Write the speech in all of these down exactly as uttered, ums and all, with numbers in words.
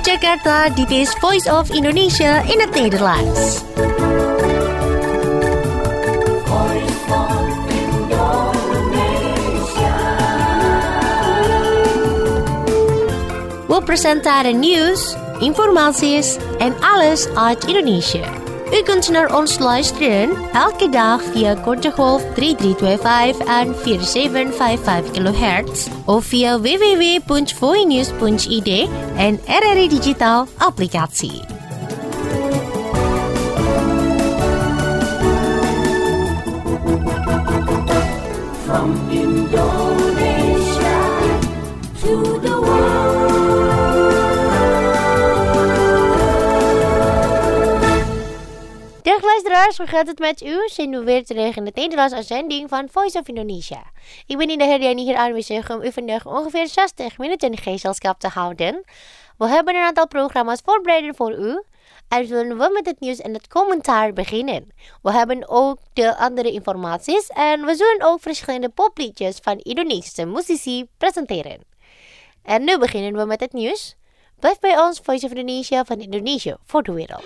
Vanuit Jakarta, dit is Voice of Indonesia in het Nederlands. We presenteren nieuws, informaties en alles uit Indonesië. U kunt naar ons luisteren elke dag via korte golf drie drie twee vijf en vier zeven vijf vijf kilohertz of via w w w punt voinews punt i d en R R I Digital applicatie. From Indonesia to the world. Dag luisteraars, hoe gaat het met u? Zijn we weer terug in de Nederlandse uitzending van Voice of Indonesia. Ik ben in de Herdiani hier aanwezig om u vandaag ongeveer zestig minuten gezelschap te houden. We hebben een aantal programma's voorbereid voor u. En zullen we met het nieuws en het commentaar beginnen. We hebben ook de andere informaties en we zullen ook verschillende popliedjes van Indonesische muzici presenteren. En nu beginnen we met het nieuws. Blijf bij ons, Voice of Indonesia van Indonesië voor de wereld.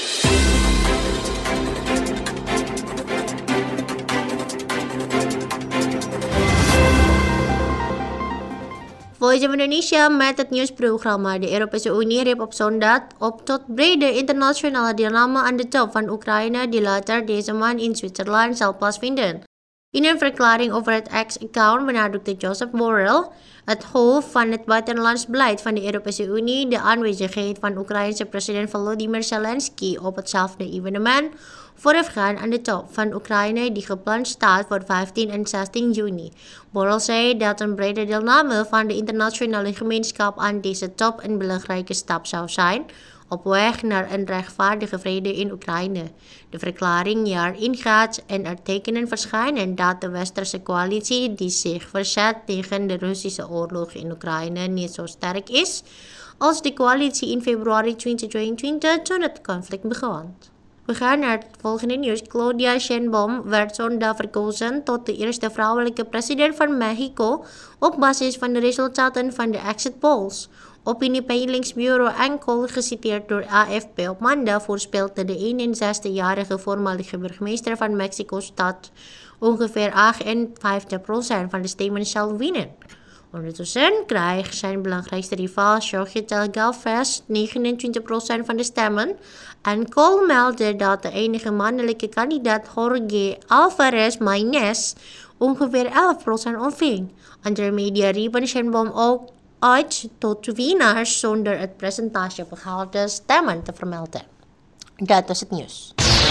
Voice of Indonesia met het nieuwsprogramma. De Europese Unie riep op zondag op tot brede internationale deelname aan de top van Oekraïne die later deze maand in Zwitserland zal plaatsvinden. In een verklaring over het X-account benadrukte Joseph Borrell, het hoofd van het buitenlands beleid van de Europese Unie, de aanwezigheid van Oekraïense president Volodymyr Zelensky op hetzelfde evenement voorafgaand aan de top van Oekraïne die gepland staat voor vijftien en zestien juni. Borrell zei dat een brede deelname van de internationale gemeenschap aan deze top een belangrijke stap zou zijn op weg naar een rechtvaardige vrede in Oekraïne. De verklaring jaar ingaat en er tekenen verschijnen dat de westerse coalitie die zich verzet tegen de Russische oorlog in Oekraïne niet zo sterk is als de coalitie in februari tweeduizend tweeëntwintig toen het conflict begon. We gaan naar het volgende nieuws. Claudia Sheinbaum werd zondag verkozen tot de eerste vrouwelijke president van Mexico op basis van de resultaten van de exit polls. Opiniepeilingsbureau Enkel, geciteerd door A F P op maandag, voorspelde de eenenzestigjarige voormalige burgemeester van Mexico-stad ongeveer achtenvijftig procent van de stemmen zal winnen. Ondertussen krijgt zijn belangrijkste rivaal Xochitl Gálvez negenentwintig procent van de stemmen. Enkel meldde dat de enige mannelijke kandidaat Jorge Alvarez Maínez ongeveer elf procent ontving. Andere media riepen Sheinbaum ook uit tot winnaars zonder het percentage behaalde stemmen te vermelden. Dat was het nieuws.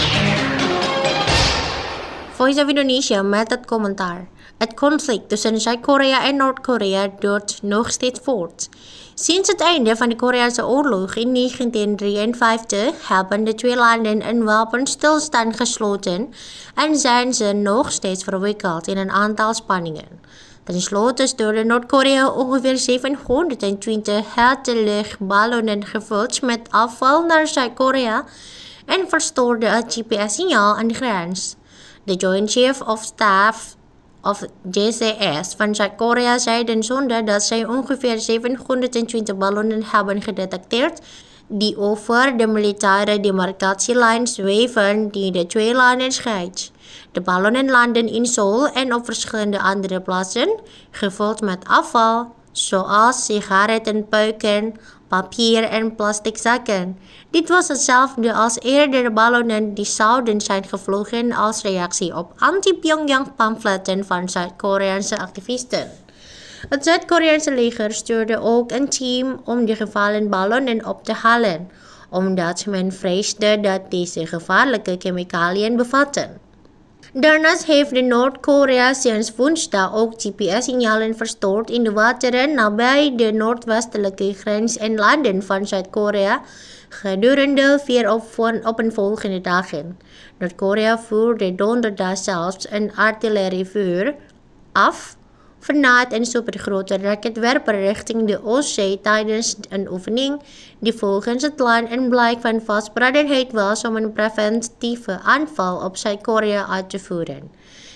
Voice of Indonesia met het commentaar. Het conflict tussen Zuid-Korea en Noord-Korea duurt nog steeds voort. Sinds het einde van de Koreaanse oorlog in negentien drieënvijftig hebben de twee landen een wapenstilstand gesloten en zijn ze nog steeds verwikkeld in een aantal spanningen. Ten slotte stuurde Noord-Korea ongeveer zevenhonderdtwintig luchtballonnen gevuld met afval naar Zuid-Korea en verstoorde het G P S-signaal aan de grens. De Joint Chief of Staff of J C S van Zuid-Korea zeiden zondag dat zij ongeveer zevenhonderdtwintig ballonnen hebben gedetecteerd die over de militaire demarcatielijn zweven die de twee landen scheidt. De ballonnen landen in Seoul en op verschillende andere plaatsen, gevuld met afval, zoals sigarettenpeuken, papier en plastic zakken. Dit was hetzelfde als eerdere ballonnen die zouden zijn gevlogen als reactie op anti-Pyongyang pamfletten van Zuid-Koreaanse activisten. Het Zuid-Koreaanse leger stuurde ook een team om de gevallen ballonnen op te halen, omdat men vreesde dat deze gevaarlijke chemicaliën bevatten. Daarnaast heeft de Noord-Korea sinds woensdag ook G P S-signalen verstoord in de wateren nabij de noordwestelijke grens en landen van Zuid-Korea gedurende vier opeenvolgende dagen. Noord-Korea voerde donderdag zelfs een artillerievuur af vanuit een supergrote raketwerper richting de Oostzee tijdens een oefening die volgens het land een blijk van vastberadenheid was om een preventieve aanval op Zuid-Korea uit te voeren.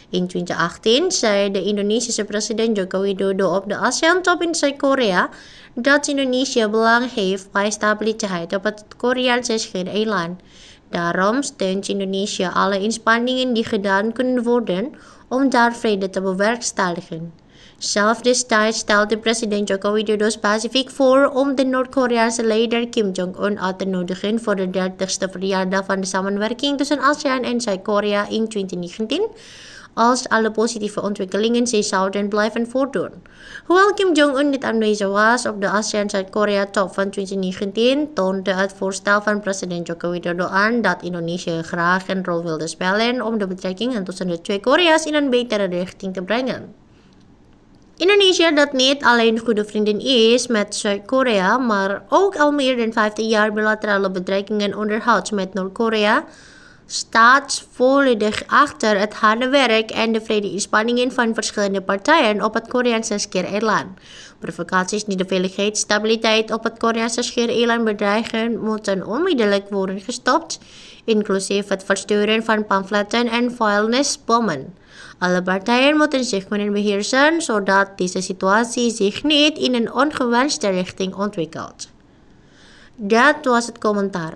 In twintig achttien zei de Indonesische president Joko Widodo op de ASEAN-top in Zuid-Korea dat Indonesië belang heeft bij stabiliteit op het Koreaanse schiereiland. Daarom steunt Indonesië alle inspanningen die gedaan kunnen worden om daar vrede te bewerkstelligen. Zelf destijds stelde president Joko Widodo specifiek voor om de Noord-Koreaanse leider Kim Jong-un uit te nodigen voor de dertigste verjaardag van de samenwerking tussen ASEAN en Zuid-Korea in twintig negentien, als alle positieve ontwikkelingen zich zouden blijven voortdoen. Hoewel Kim Jong-un niet aanwezig was op de ASEAN-Zuid-Korea-top van twintig negentien, toonde het voorstel van president Joko Widodo aan dat Indonesië graag een rol wilde spelen om de betrekkingen tussen de twee Korea's in een betere richting te brengen. Indonesië, dat niet alleen goede vrienden is met Zuid-Korea, maar ook al meer dan vijftien jaar bilaterale betrekkingen onderhoudt met Noord-Korea, staat volledig achter het harde werk en de vrede-inspanningen van verschillende partijen op het Koreaanse schiereiland. Provocaties die de veiligheid en stabiliteit op het Koreaanse schiereiland bedreigen, moeten onmiddellijk worden gestopt, inclusief het versturen van pamfletten en vuilnisbommen. Alle partijen moeten zich kunnen beheersen, zodat deze situatie zich niet in een ongewenste richting ontwikkelt. Dat was het commentaar.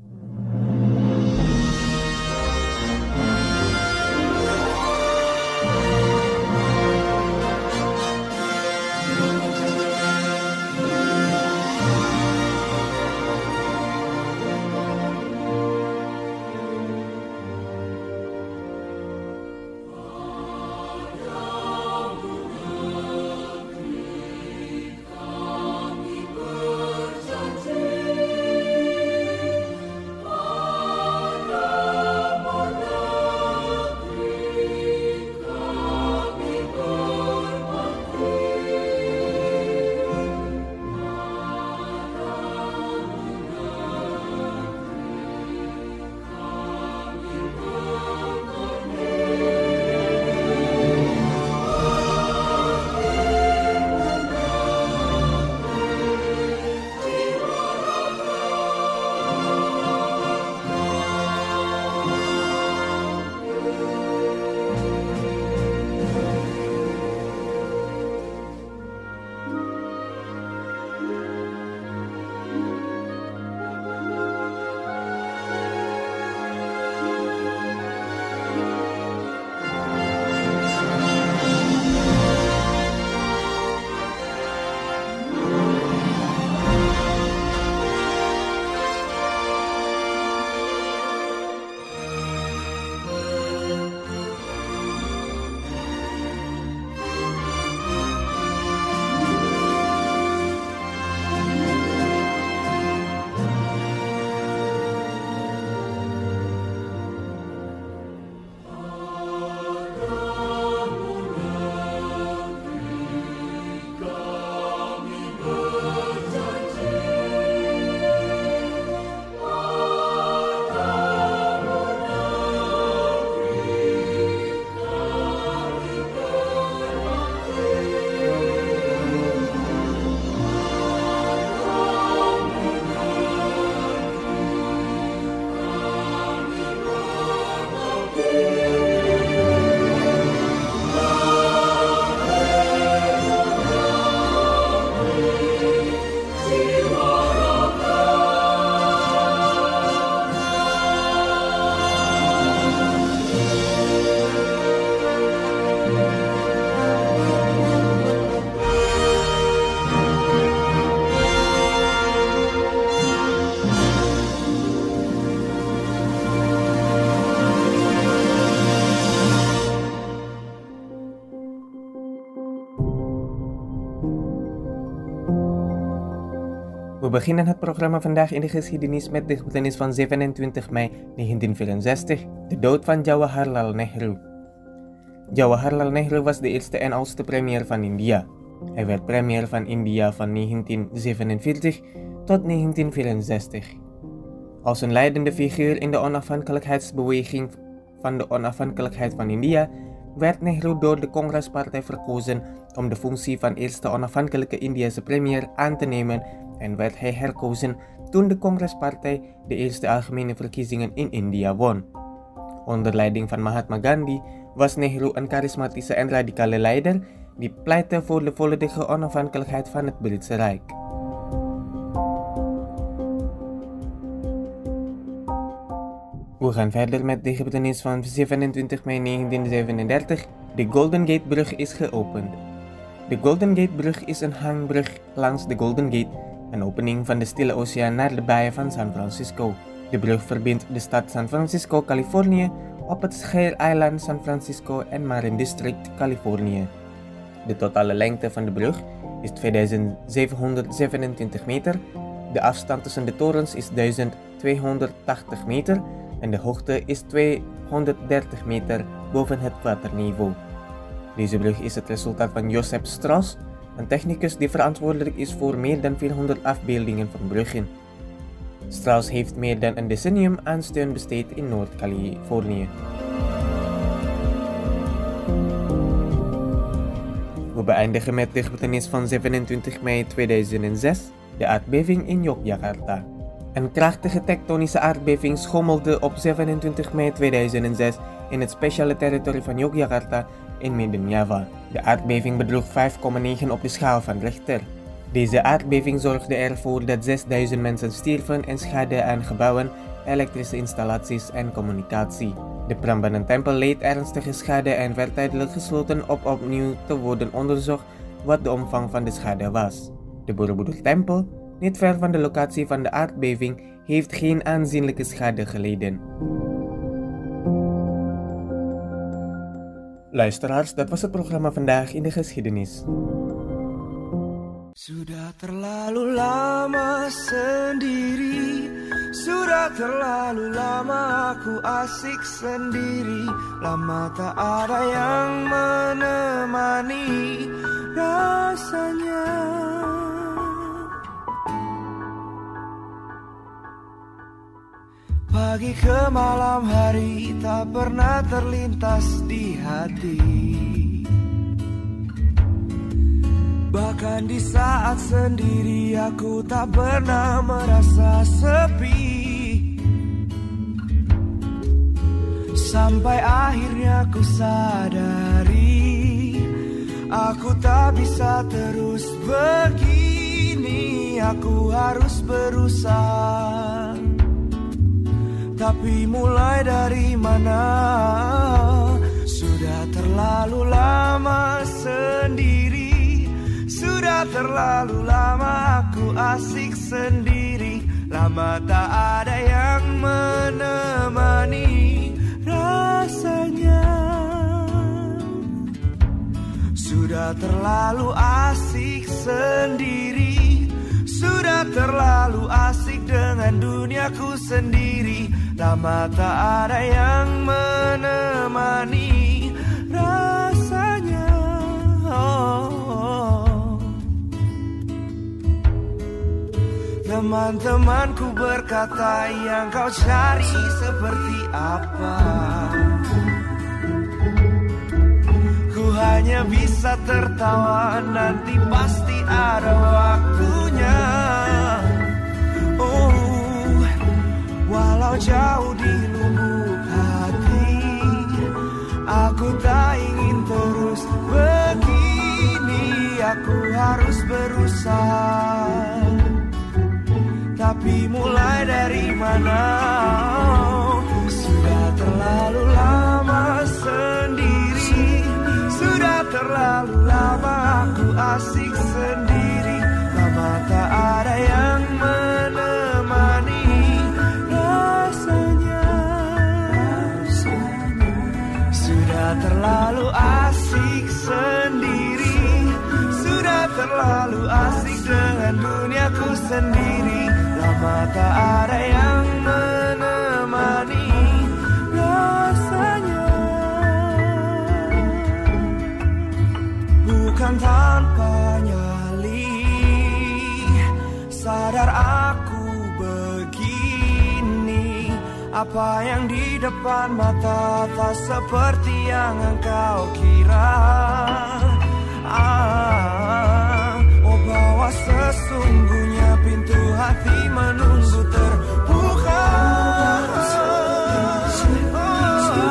We beginnen het programma vandaag in de geschiedenis met de gebeurtenis van zevenentwintig mei negentien vierenzestig, de dood van Jawaharlal Nehru. Jawaharlal Nehru was de eerste en oudste premier van India. Hij werd premier van India van negentien zevenenveertig tot negentien vierenzestig. Als een leidende figuur in de onafhankelijkheidsbeweging van de onafhankelijkheid van India werd Nehru door de Congrespartij verkozen om de functie van eerste onafhankelijke Indiase premier aan te nemen en werd hij herkozen toen de Congrespartij de eerste algemene verkiezingen in India won. Onder leiding van Mahatma Gandhi was Nehru een charismatische en radicale leider die pleitte voor de volledige onafhankelijkheid van het Britse Rijk. We gaan verder met de gebeurtenis van zevenentwintig mei negentien zevenendertig. De Golden Gate brug is geopend. De Golden Gate brug is een hangbrug langs de Golden Gate, een opening van de Stille Oceaan naar de baai van San Francisco. De brug verbindt de stad San Francisco, Californië, op het schiereiland San Francisco en Marin District, Californië. De totale lengte van de brug is tweeduizend zevenhonderdzevenentwintig meter, de afstand tussen de torens is duizend tweehonderdtachtig meter en de hoogte is tweehonderddertig meter boven het waterniveau. Deze brug is het resultaat van Joseph Strauss, een technicus die verantwoordelijk is voor meer dan vierhonderd afbeeldingen van bruggen. Strauss heeft meer dan een decennium aan steun besteed in Noord-Californië. We beëindigen met de gebeurtenis van zevenentwintig mei tweeduizend zes, de aardbeving in Yogyakarta. Een krachtige tektonische aardbeving schommelde op zevenentwintig mei tweeduizend zes in het speciale territorie van Yogyakarta in Midden-Java. De aardbeving bedroeg vijf komma negen op de schaal van Richter. Deze aardbeving zorgde ervoor dat zesduizend mensen stierven en schade aan gebouwen, elektrische installaties en communicatie. De Prambanan tempel leed ernstige schade en werd tijdelijk gesloten op opnieuw te worden onderzocht wat de omvang van de schade was. De Borobudur tempel, niet ver van de locatie van de aardbeving, heeft geen aanzienlijke schade geleden. Luisteraars, dat was het programma Vandaag in de Geschiedenis. Sudah terlalu lama sendiri, sudah terlalu lama aku asik sendiri, lama tak ada yang menemani rasanya. Pagi ke malam hari tak pernah terlintas di hati. Bahkan di saat sendiri aku tak pernah merasa sepi. Sampai akhirnya ku sadari, aku tak bisa terus begini. Aku harus berusaha. Tapi mulai dari mana? Sudah terlalu lama sendiri, sudah terlalu lama aku asik sendiri, lama tak ada yang menemani rasanya. Sudah terlalu asik sendiri, sudah terlalu asik dengan duniaku sendiri, lama tak ada yang menemani rasanya. Oh. Teman-temanku berkata, yang kau cari seperti apa? Ku hanya bisa tertawa, nanti pasti ada waktunya. Oh, walau jauh di lubuk hati, aku tak ingin terus begini. Aku harus berusaha. Tapi mulai dari mana? Sudah terlalu lama sendiri, sudah terlalu lama aku asik sendiri, lama tak ada yang menemani rasanya. Sudah terlalu asik sendiri, sudah terlalu asik dengan duniaku sendiri, lama tak ada yang menemani rasanya. Bukan tanpa nyali, sadar aku begini. Apa yang di depan mata tak seperti yang engkau kira. Ah, oh bahwa sesungguhnya pintu hati menunggu terbuka. Oh,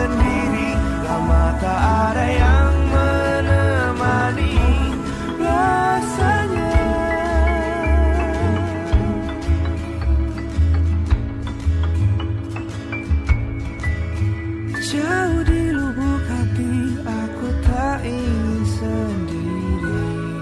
sendiri, lama tak ada yang menemani rasanya. Jauh di lubuk hati aku tak ingin sendiri.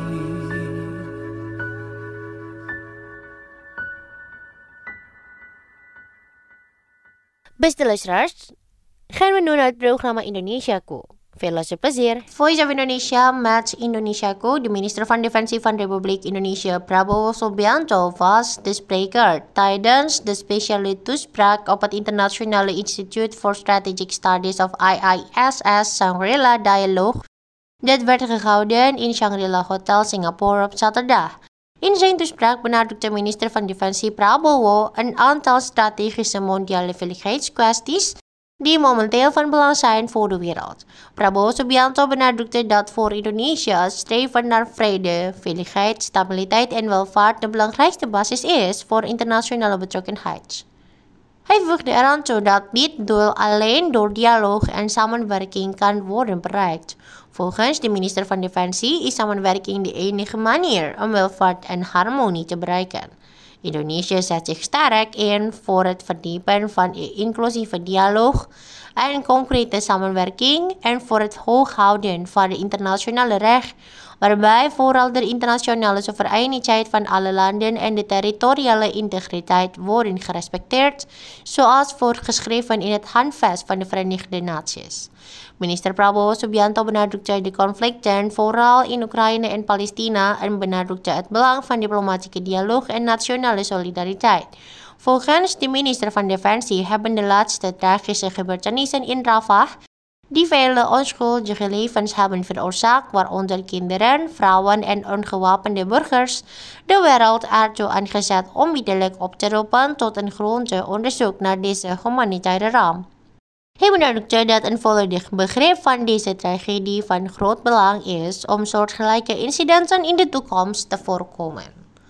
Beste luisteraars, gaan we nu naar het programma Indonesiaku. Veel luisterplezier. Voice of Indonesia met Indonesiaku. De minister van Defensie van Republik Indonesia, Prabowo Subianto, was de spreker tijdens de speciale toespraak op het Internationale Instituut for Strategic Studies of I I S S Shangri-La Dialogue. Dat werd gehouden in Shangri-La Hotel Singapore op zaterdag. In zijn toespraak benadrukte minister van Defensie Prabowo een aantal strategische mondiale veiligheidskwesties die momenteel van belang zijn voor de wereld. Prabowo Subianto benadrukte dat voor Indonesië het streven naar vrede, veiligheid, stabiliteit en welvaart de belangrijkste basis is voor internationale betrokkenheid. Hij voegde eraan toe dat dit doel alleen door dialoog en samenwerking kan worden bereikt. Volgens de minister van Defensie is samenwerking de enige manier om welvaart en harmonie te bereiken. Indonesië zet zich sterk in voor het verdiepen van een inclusieve dialoog en concrete samenwerking en voor het hooghouden van het internationale recht, waarbij vooral de internationale soevereiniteit van alle landen en de territoriale integriteit worden gerespecteerd, zoals voorgeschreven in het Handvest van de Verenigde Naties. Minister Prabowo Subianto benadrukte de conflicten vooral in Oekraïne en Palestina en benadrukte het belang van diplomatieke dialoog en nationale solidariteit. Volgens de minister van Defensie hebben de laatste tragische gebeurtenissen in Rafah, die vele onschuldige levens hebben veroorzaakt, waaronder kinderen, vrouwen en ongewapende burgers, de wereld ertoe aangezet onmiddellijk op te roepen tot een grondig onderzoek naar deze humanitaire ramp. Hij benadrukte dat een volledig begrip van deze tragedie van groot belang is om soortgelijke incidenten in de toekomst te voorkomen.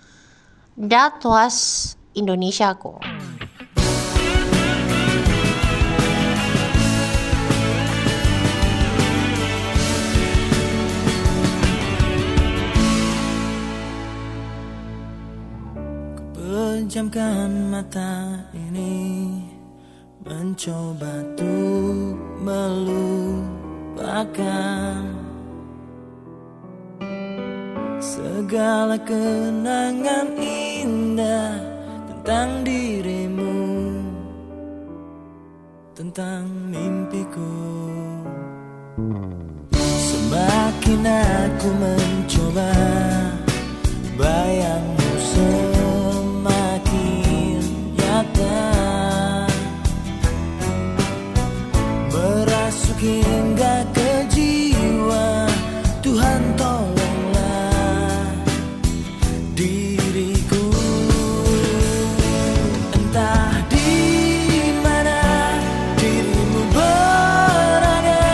Dat was Indonesiaku. Pejamkan mata ini, mencoba untuk melupakan segala kenangan indah tentang dirimu, tentang mimpiku. Semakin aku mencoba, bayangmu semakin nyata, merasuk hingga ke jiwa. Tuhan tolonglah diriku. Entah di mana dirimu berada,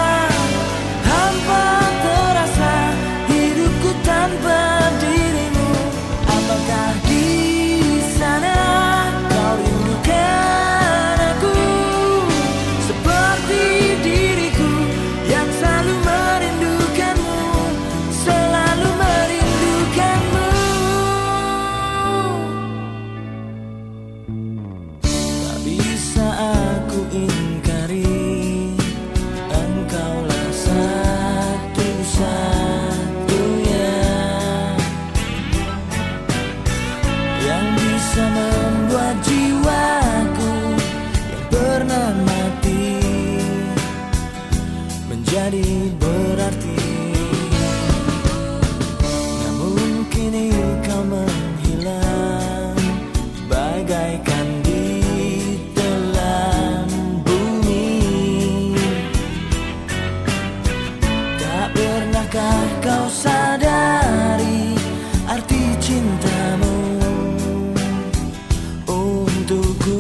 hampa terasa hidupku tanpa dirimu. Apakah di sana kau rindukan aku seperti diriku yang selalu merindukanmu, selalu merindukanmu. Tak bisa aku ingkari, engkaulah satu-satunya yang bisa membuat jiwaku yang pernah mati menjadi berarti. Namun kini kau menghilang bagaikan di telan bumi. Tak pernahkah kau sadari arti cintamu untukku?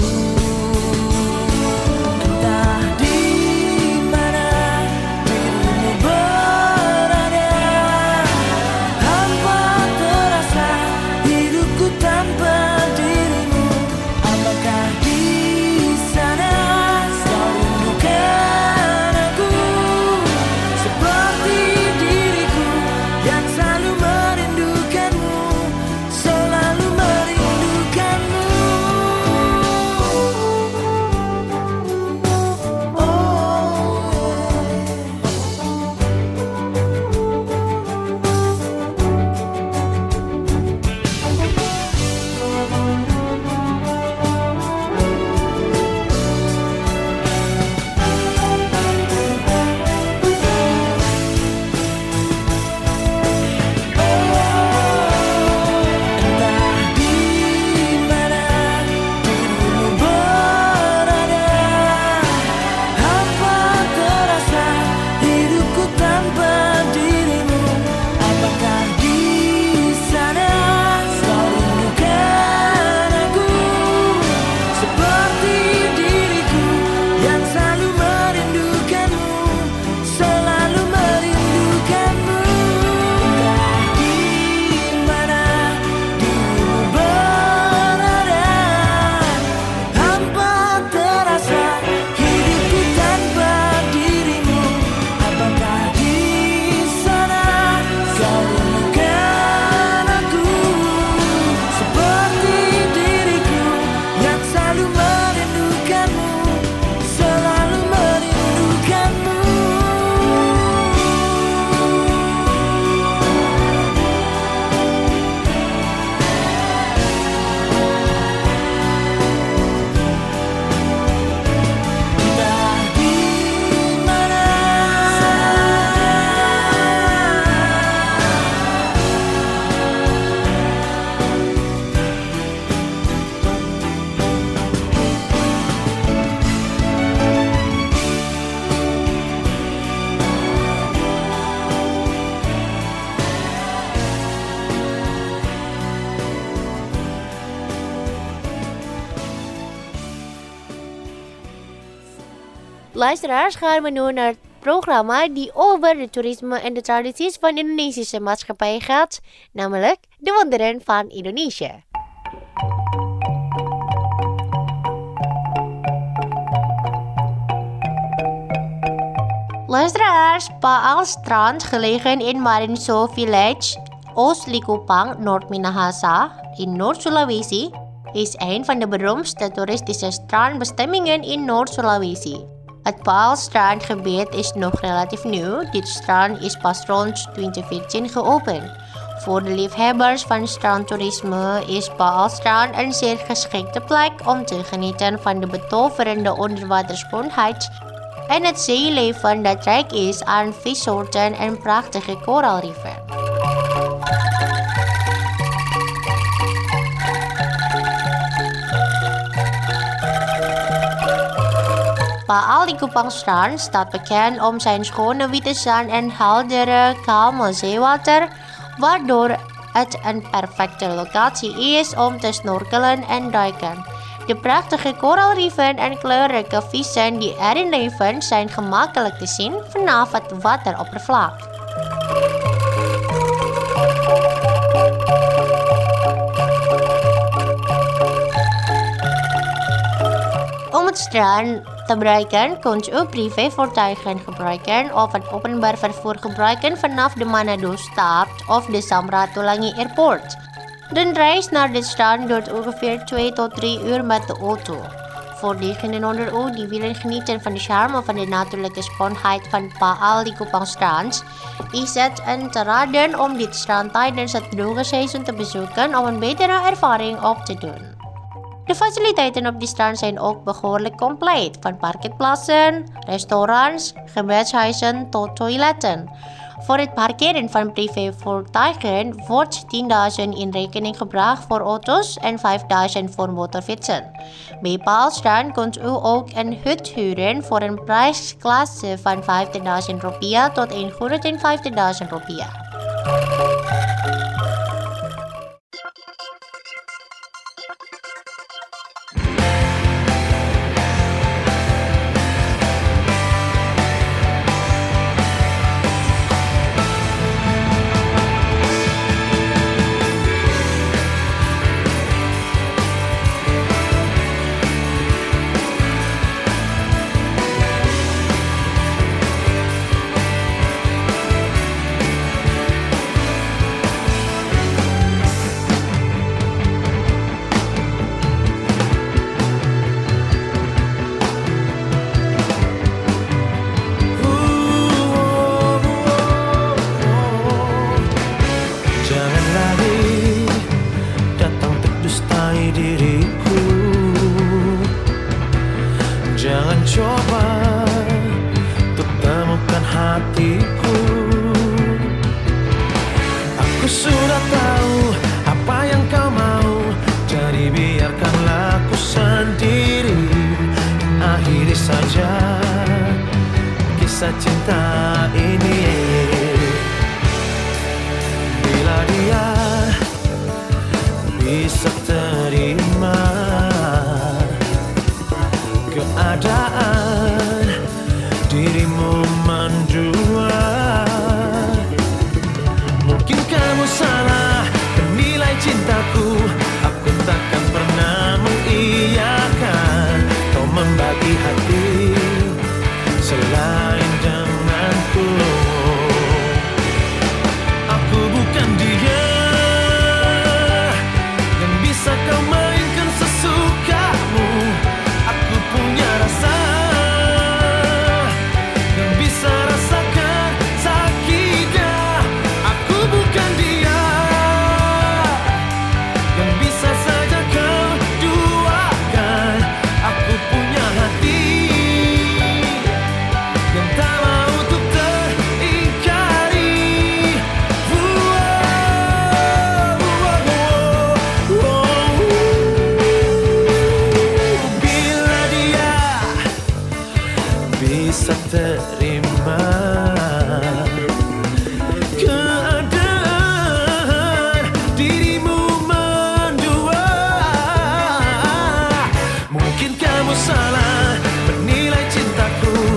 Entah di mana dirimu berada, hampa terasa hidupku tanpa dirimu. Luisteraars, gaan we nu naar het programma die over de toerisme en de tradities van de Indonesische maatschappij gaat, namelijk de wonderen van Indonesië. Luisteraars, Paal Strand, gelegen in Marinso Village, Oost-Likupang, Noord-Minahasa, in Noord-Sulawesi, is een van de beroemdste toeristische strandbestemmingen in Noord-Sulawesi. Het Paal Strandgebied is nog relatief nieuw. Dit strand is pas rond twintig veertien geopend. Voor de liefhebbers van strandtoerisme is Paal Strand een zeer geschikte plek om te genieten van de betoverende onderwaterschoonheid en het zeeleven dat rijk is aan vissoorten en prachtige koraalriffen. Paal Likupang Strand staat bekend om zijn schone witte zand en heldere, kalme zeewater, waardoor het een perfecte locatie is om te snorkelen en duiken. De prachtige koraalriffen en kleurrijke vissen die erin leven zijn gemakkelijk te zien vanaf het wateroppervlak. Om het strand te bereiken kunt u privévoertuigen gebruiken of het openbaar vervoer gebruiken vanaf de Manado stad of de Samratulangi Airport. De reis naar dit strand duurt ongeveer twee tot drie uur met de auto. Voor diegenen onder u die willen genieten van de charme van de natuurlijke schoonheid van Paal Likupang Strand, is het een te raden om dit strand tijdens het droge seizoen te bezoeken om een betere ervaring op te doen. De faciliteiten op dit strand zijn ook behoorlijk compleet, van parkeerplaatsen, restaurants, gebedshuizen tot toiletten. Voor het parkeren van privévoertuigen wordt tienduizend in rekening gebracht voor auto's en vijfduizend voor motorfietsen. Bij Paal Strand kunt u ook een hut huren voor een prijsklasse van vijftigduizend rupiah tot honderdvijftigduizend rupiah. Mungkin kamu salah menilai cintaku.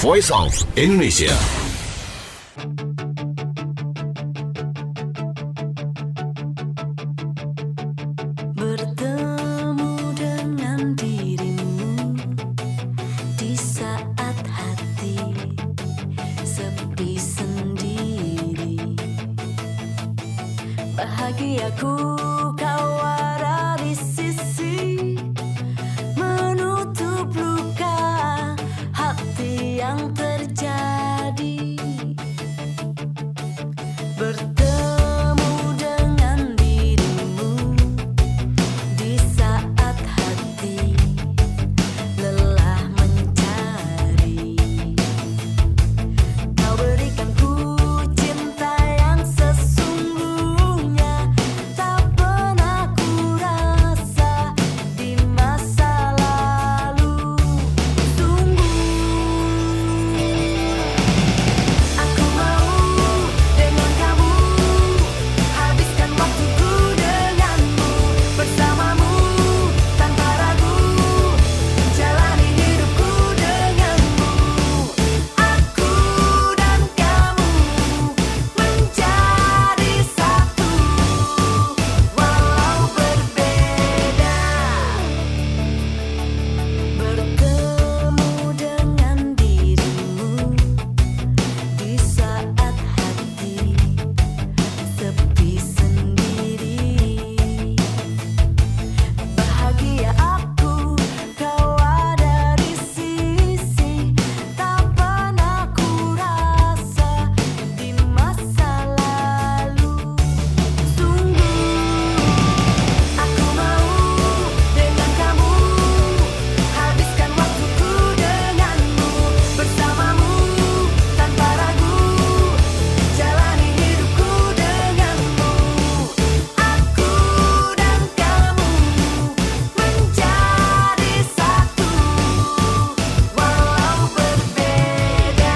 Voice of Indonesia. Bertemu dengan dirimu di saat hati sepi sendiri. Bahagiaku kau ada di sisi, menutup luka hati yang terjadi. Bertemu dengan dirimu di saat hati lelah mencari. Kau berikan ku cinta yang sesungguhnya, tak pernah ku rasa di masa lalu. Sungguh aku mau dengan kamu habiskan waktuku denganmu, bersamamu tanpa ragu, jalani hidupku denganmu. Aku dan kamu menjadi satu, walau berbeda. Bertemu dengan dirimu di saat hati sepi sendiri. Bahagia aku kau ada di sisi, tak pernah ku rasa di masa lalu. Sungguh aku mau dengan kamu habiskan waktuku denganmu, bersamamu tanpa ragu, jalani hidupku denganmu. Aku dan kamu menjadi satu, walau berbeda.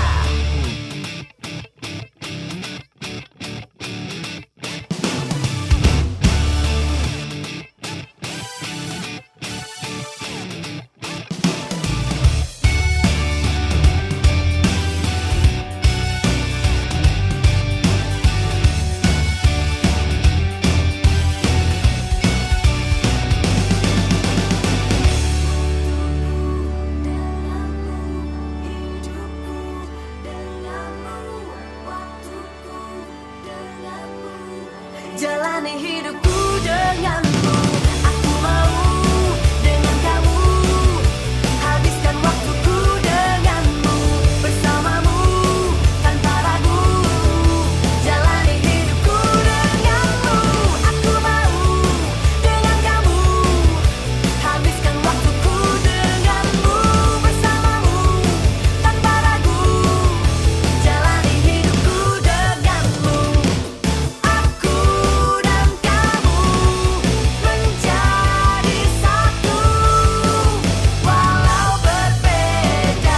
Jalani hidupku denganmu. Aku mau dengan kamu habiskan waktuku denganmu, bersamamu tanpa ragu, jalani hidupku denganmu. Aku mau dengan kamu habiskan waktuku denganmu, bersamamu tanpa ragu, jalani hidupku denganmu. Aku dan kamu menjadi satu, walau berbeda.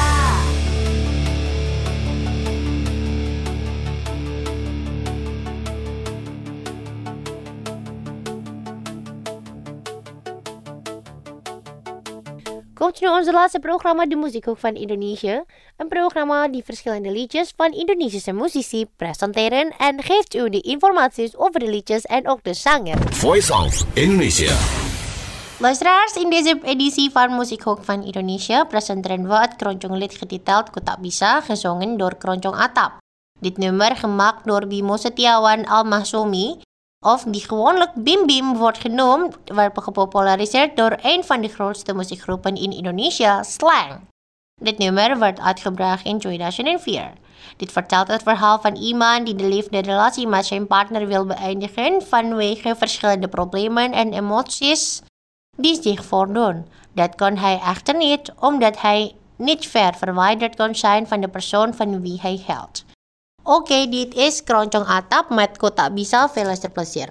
Continue onze laatste programma De Muziekhoek van Indonesië. Een programma die verschillende liedjes van Indonesische muzici presenteren en geeft u de informaties over de liedjes en ook de zanger. Voice of Indonesia. Luisteraars, in deze editie van Muziekhoek van Indonesia presenteren we het Keroncong-lied getiteld Ku Tak Bisa, gezongen door Keroncong Atap. Dit nummer, gemaakt door Bimo Setiawan Al-Mahsumi, of die gewoonlijk Bim Bim wordt genoemd, werd gepopulariseerd door een van de grootste muziekgroepen in Indonesia, Slang. Dit nummer werd uitgebracht in tweeduizend vier. Dit vertelt het verhaal van iemand die de liefdesrelatie met zijn partner wil beëindigen vanwege verschillende problemen en emoties die zich voordoen. Dat kon hij echter niet, omdat hij niet ver verwijderd kon zijn van de persoon van wie hij hield. Oke, okay, dit is Keroncong Atap met Ku Tak Bisa. Veel luisterplezier.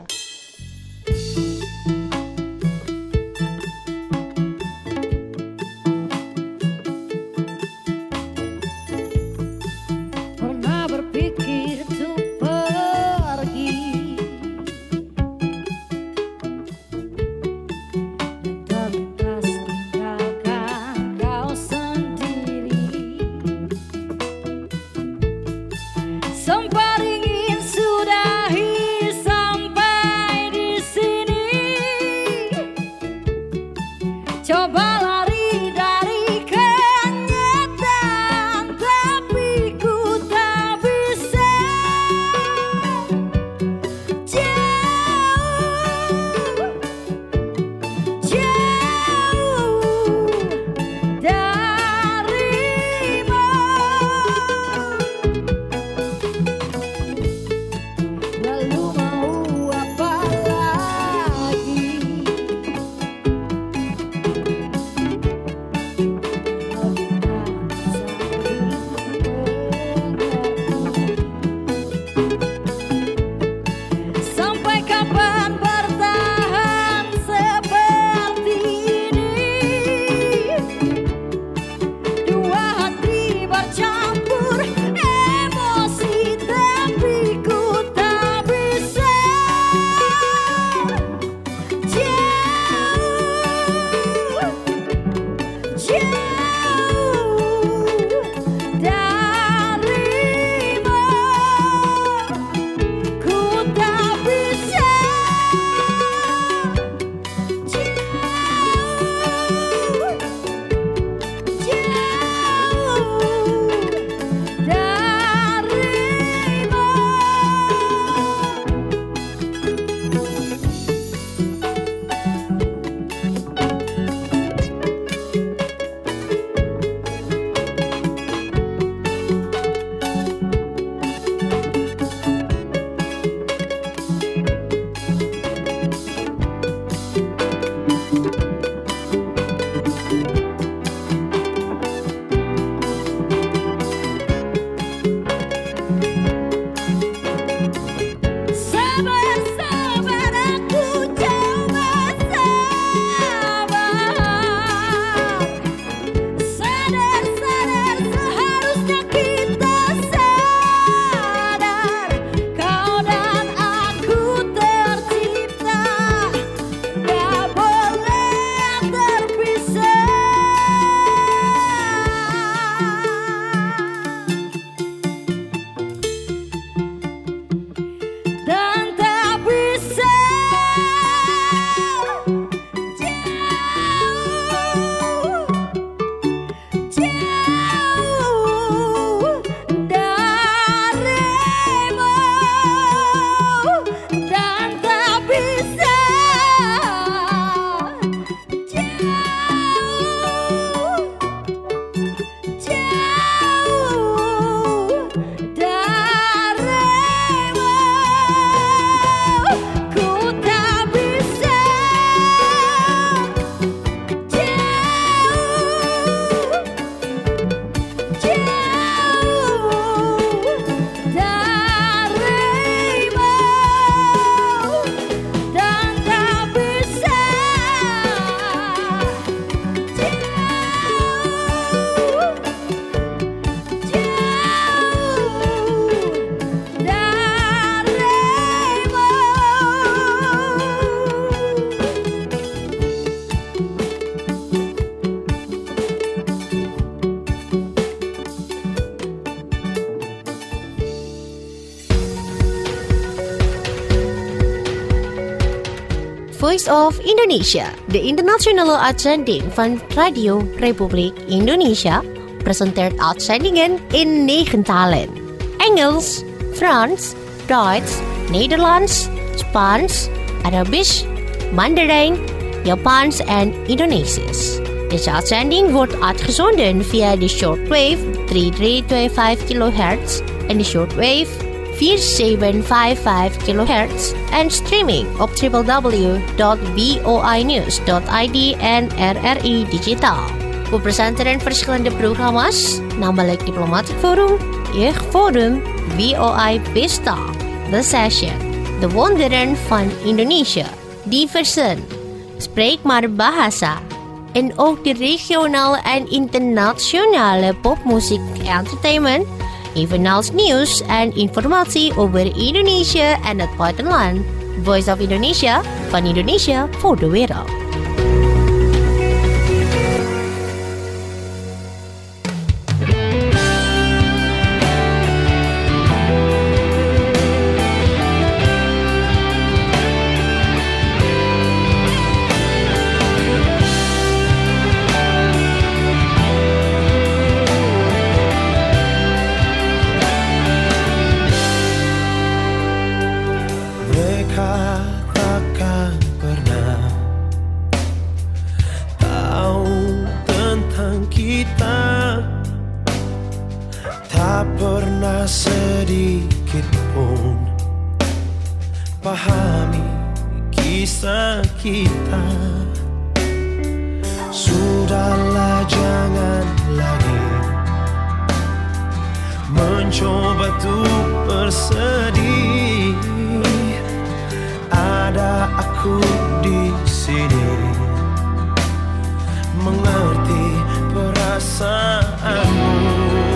Pernah berpikir untuk pergi, terlintas tinggalkan kau sendiri. Voice of Indonesia, de internationale uitzending van Radio Republiek Indonesia, presenteert uitzendingen in negen talen. Engels, Frans, Duits, Nederlands, Spaans, Arabisch, Mandarijn, Japans en Indonesisch. Deze uitzending wordt uitgezonden via de shortwave drie drie twee vijf kilohertz en de shortwave vier zeven vijf vijf kilohertz en streaming op w w w dot voinews dot i d en R R I Digitaal. We presenteren verschillende programma's, namelijk Diplomatic Forum, Jeugdforum, V O I Pesta, The Session, De Wonderen van Indonesië, Diversen, Spreek maar Bahasa, en ook de regionale en internationale popmuziek entertainment, evenals nieuws en informatie over Indonesië en het buitenland. Voice of Indonesia, van Indonesia voor de wereld. Sedikit pun pahami kisah kita. Sudahlah, jangan lagi mencoba untuk bersedih. Ada aku di sini mengerti perasaanmu.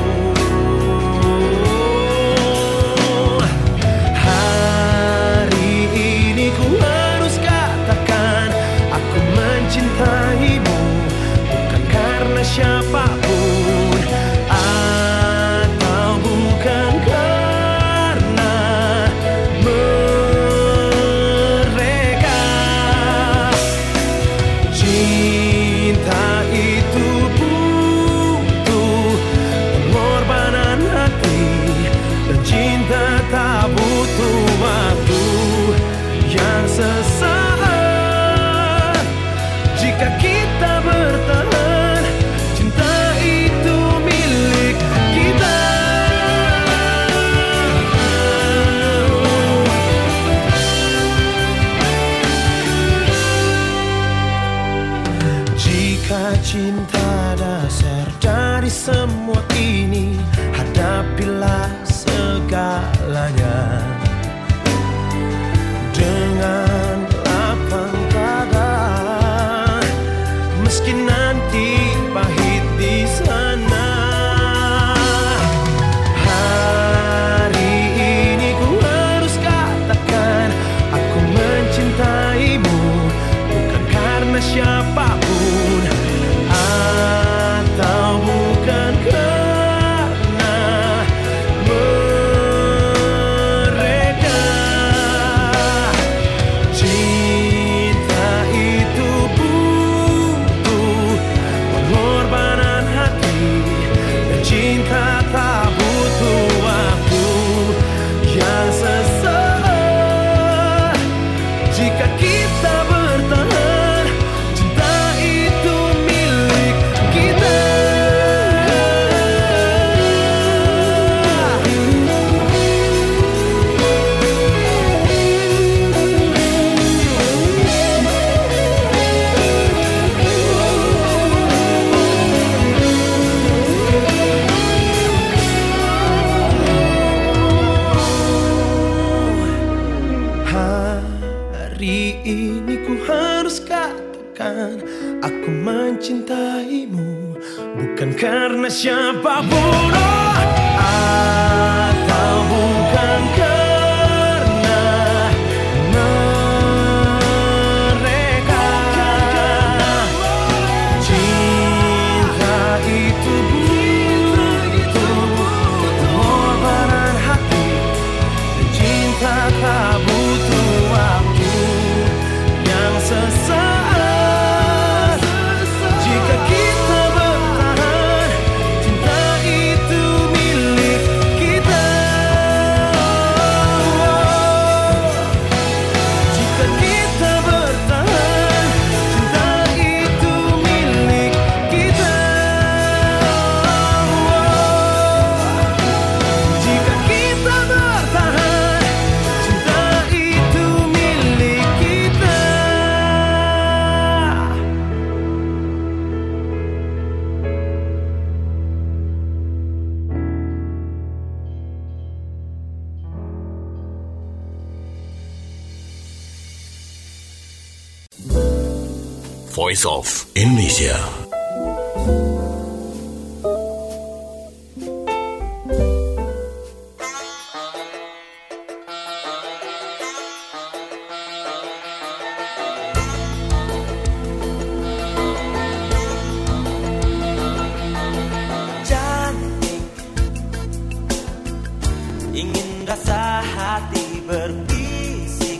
Mencintaimu bukan karena siapapun, atau bukan karena mereka. Cinta itu butuh pengorbanan hati, dan cinta tak butuh waktu yang sesaat. Jika kita bertahan, cinta itu milik kita. Jika cinta dasar dari semua ini, hadapilah segalanya dengan lapang dada. Meski nanti pahit di sana, hari ini ku harus katakan aku mencintaimu bukan karena siapapun, atau bukan karena mereka. Cinta itu pengorbanan hati, dan cinta tak butuh waktu yang sesaat. Jika kita bertahan, cinta itu milik kita. Hari ini ku harus katakan aku mencintaimu bukan karena siapapun, oh, atau bukan karena mereka. Cinta itu butuh pengorbanan hati, dan cinta tak butuh waktu yang sesaat. Voice of Indonesia. Ingin rasa hati berbisik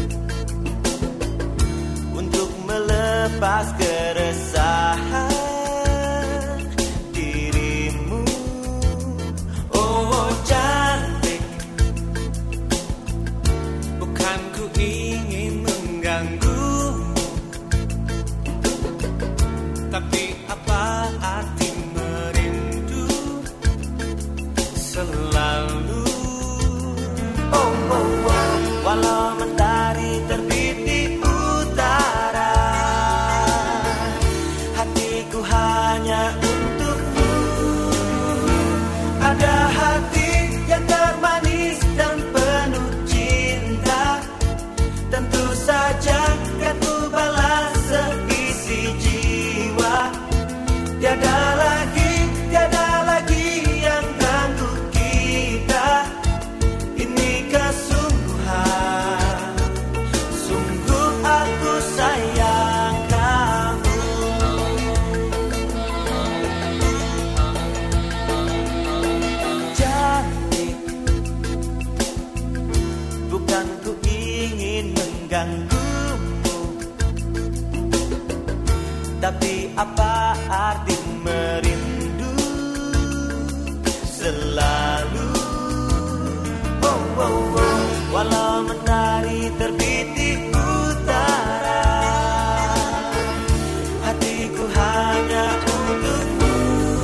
untuk melepas keresahan dirimu. Oh cantik, bukan ku ingin mengganggumu, tapi apa arti merindu selalu. Oh, oh, oh. Walau mentari terbit di utara, hatiku hanya untukmu. Ada hati yang termanis dan penuh cinta, tentu saja kan ku balas seisi jiwa. Tiada lagi, tiada lagi yang ganggu kita. Ini kesungguhan, sungguh aku sayang kamu. Cantik, bukan ku ingin mengganggumu, tapi apa arti merindu selalu. Oh, oh, oh. Walau mentari terbit di utara, hatiku hanya untukmu.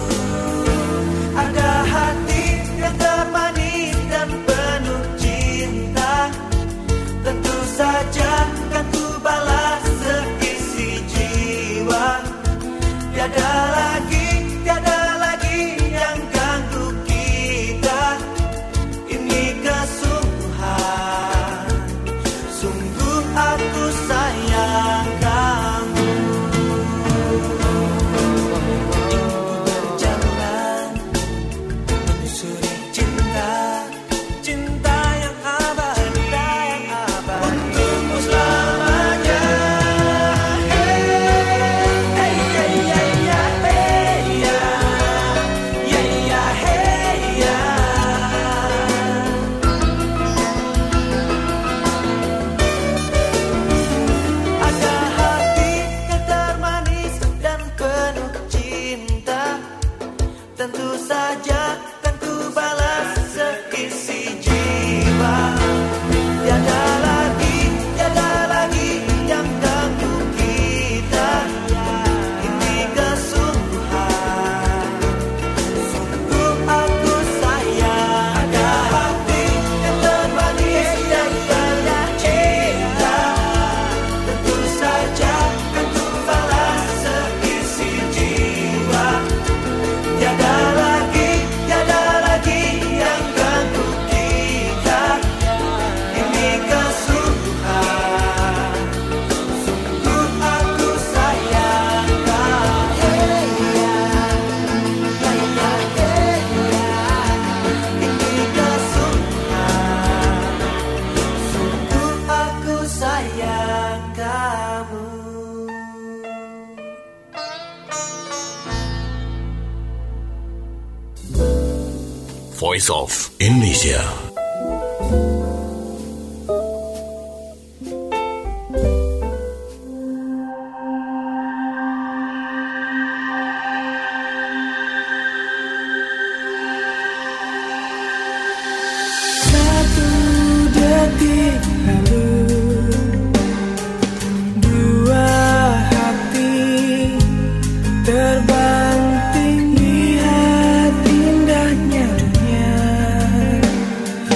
Ada hati yang termanis dan penuh cinta, tentu saja kan ku balas seisi jiwa. Tiada lagi, tiada lagi yang ganggu kita. Ini kesungguhan, sungguh aku sayang kamu. Ingin berjalan menyusuri cinta, cinta yang abadi, yang abadi untukmu selamanya. Hey, hey, hey, hey, yeah, hey, yeah, yeah, yeah, hey, yeah. Ada hati yang termanis dan penuh cinta, tentu saja kan ku balas seisi jiwa. Tiada lagi, tiada lagi yang ganggu kita. Ini kesungguhan, sungguh aku sayang. Ada hati yang termanis dan penuh cinta, tentu saja kan ku balas seisi jiwa. Tiada lagi, tiada lagi yang ganggu kita. Ini kesungguhan, sungguh aku sayang kamu. Hey, yeah, yeah, yeah, hey, yeah. Ini kesungguhan, sungguh aku sayang kamu. Voice of Indonesia. Satu detik lalu, dua hati terbang tinggi, lihat indahnya dunia.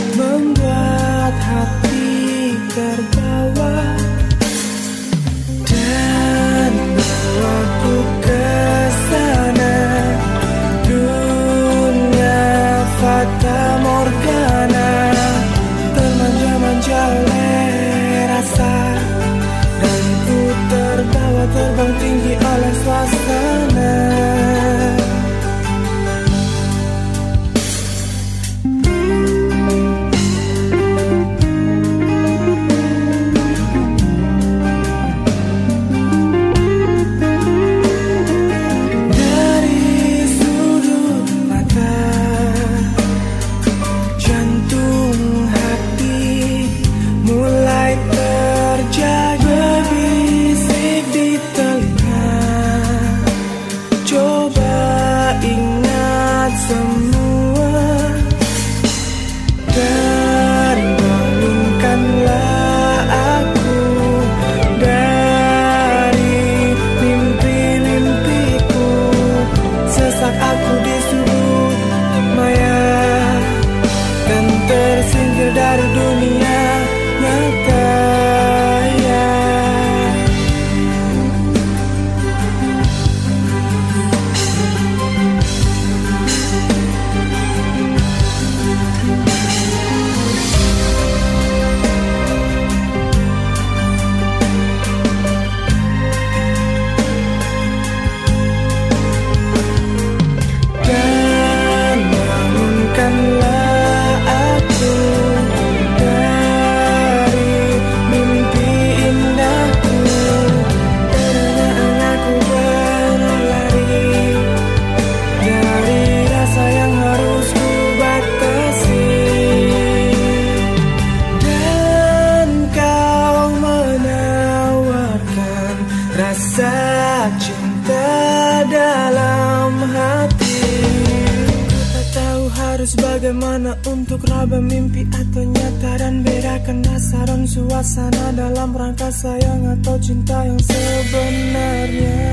cinta dalam hati. Ku tak tahu harus bagaimana untuk raba mimpi atau nyata, dan bedakan dasaran suasana dalam rangka sayang atau cinta yang sebenarnya.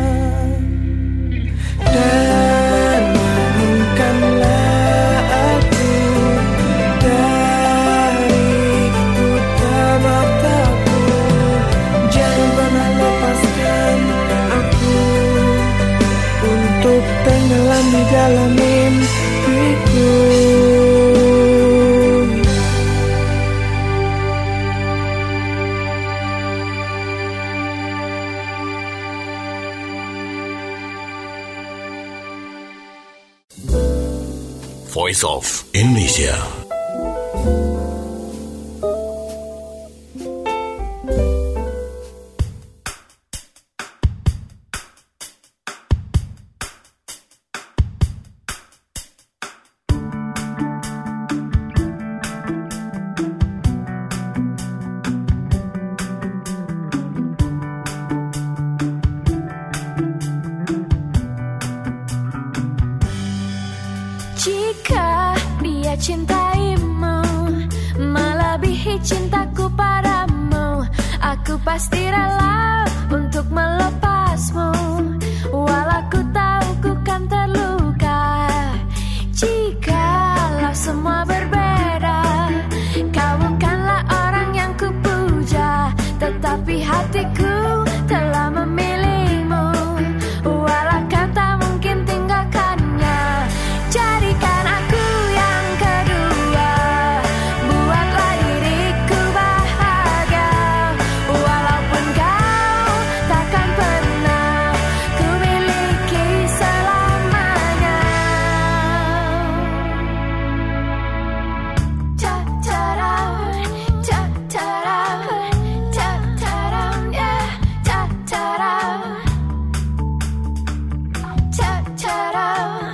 Dan bangunkanlah aku dari buta mataku. Jangan pernah lepaskan aku untuk tenggelam di dalam mimpiku. Voice of Indonesia. Jika dia cintaimu melebihi cintaku padamu, aku pasti rela untuk melepasmu. Walau ku tahu ku kan terluka. Jikalau semua berbeda, kau bukanlah orang yang ku puja, tetapi hatiku telah memilihmu. Walau kau tak mungkin tinggalkannya, jadikan aku yang kedua. Buatlah diriku bahagia, walaupun kau takkan pernah ku miliki selamanya. Ta-ta-da, ta-ta-da, ta-ta-da, yeah, ta-ta-da, ta-ta-da.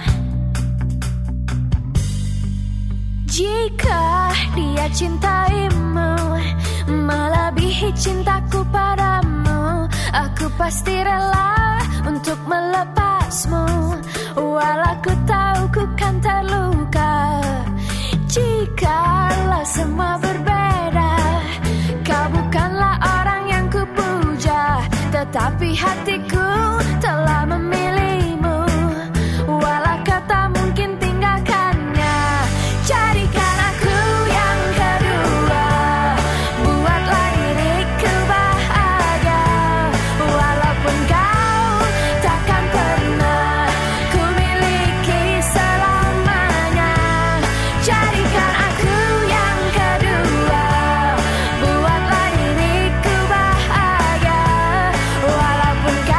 Jika dia cintaimu melebihi cintaku padamu, aku pasti rela untuk melepasmu. Walau ku tahu ku kan terluka. Jikalau semua berbeda, kau bukanlah orang yang ku puja, tetapi hatiku telah memilihmu. Walau kau tak mungkin tinggalkannya, jadikan aku yang kedua. Buatlah diriku bahagia, walaupun kau takkan pernah ku miliki selamanya. Jadikan aku yang kedua. Buatlah diriku bahagia, walaupun kau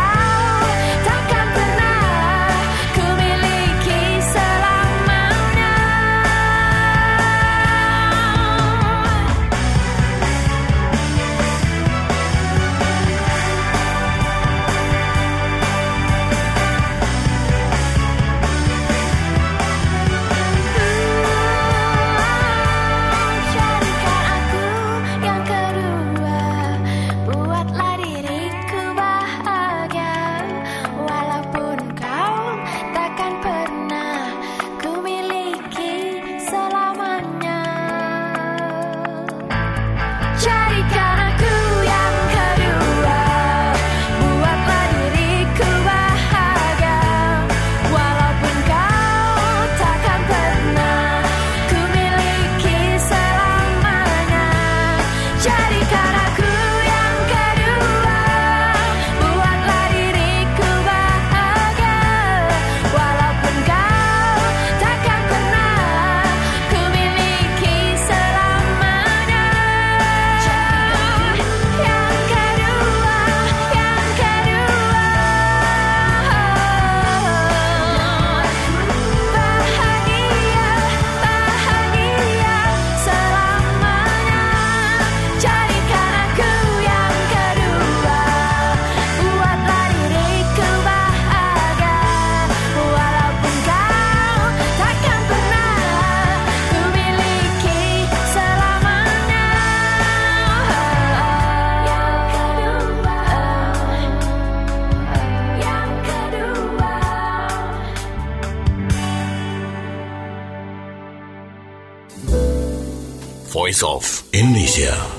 Voice of Indonesia.